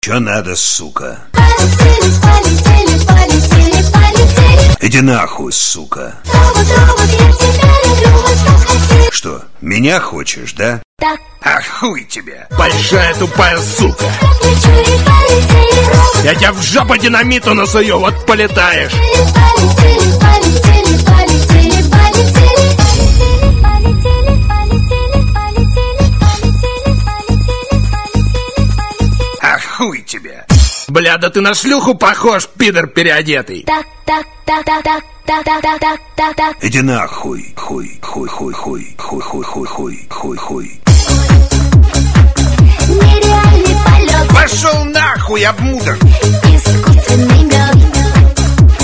Чё надо, сука? Полетели, полетели, полетели, полетели. Иди нахуй, сука. Робот, робот, я тебя люблю, вот как хотел. Что, меня хочешь, да? Так, А хуй тебе. Большая тупая сука. как лечу и полетели. Робот, Я тебя в жопу динамиту насую, вот полетаешь. полетели, полетели, полетели, полетели. Полетели, полетели, полетели, полетели, полетели, полетели, полетели, полетели. А хуй тебе. Бля, да ты на шлюху похож, пидор переодетый. Так, так, так, так, так, так, так, так, так, так, так. Иди нахуй. Хуй, хуй, хуй, хуй, хуй, хуй, хуй, хуй, хуй, хуй. Нереальный полет, Пошел нахуй, обмудок. искусственный мед.